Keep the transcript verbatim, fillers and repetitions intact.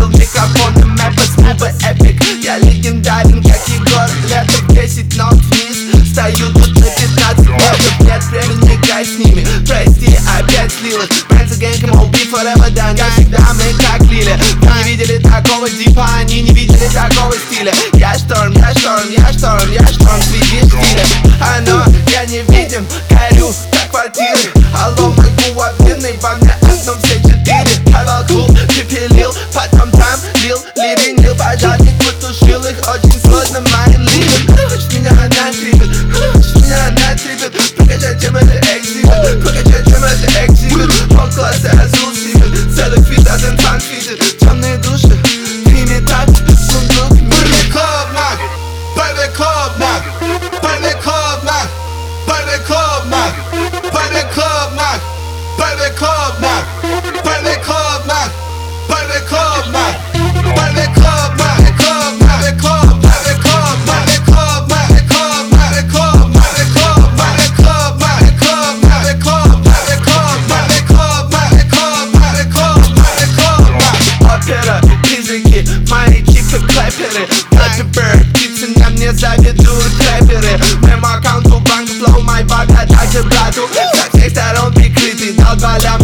был микрофоном эпос, мы бы эпик. Я легендарен, как Егор Летов. Десять нот вниз, стою тут на пятнадцать метров. Нет времени играть с ними, прости, опять слилась. Friends again, come on, be forever done. Как всегда мы как лили. Мы не видели такого дипа, они не видели такого стиля. Я шторм, я шторм, я шторм, я шторм среди стиля. Оно, я не видим, горю, как квартиры. Алло, мой гуапинный, по мне одном все четыре. Хавал клуб, пепелил, потом там лил, ливенил. Пожарник потушил их, очень сложно моим ливен. Хочешь меня она трипит, хочешь меня она трипит. Покачай, чем это экзибит, покачай, чем это экзибит. Пол класса азул сипит, целых фит, один фан фитит. Темные души, примитат, сундук мир. Первый клуб нах, первый клуб нах, первый клуб нах, первый клуб нах, первый клуб нах, первый клуб нах, первый клуб нах, первый клуб нах, первый клуб нах, клуб нах, клуб, первый клуб нах, клуб нах, клуб нах, клуб нах, клуб нах, клуб нах, клуб нах, клуб нах, клуб нах, клуб нах, клуб нах, клуб нах, клуб нах. Опера, призраки, мои чипы клэперы. Flappy Bird, птицы на мне заведут рэперы. Моему аккаунту банк флоу, мой баг, а также брату. Со всех сторон прикрытый, дал два ляма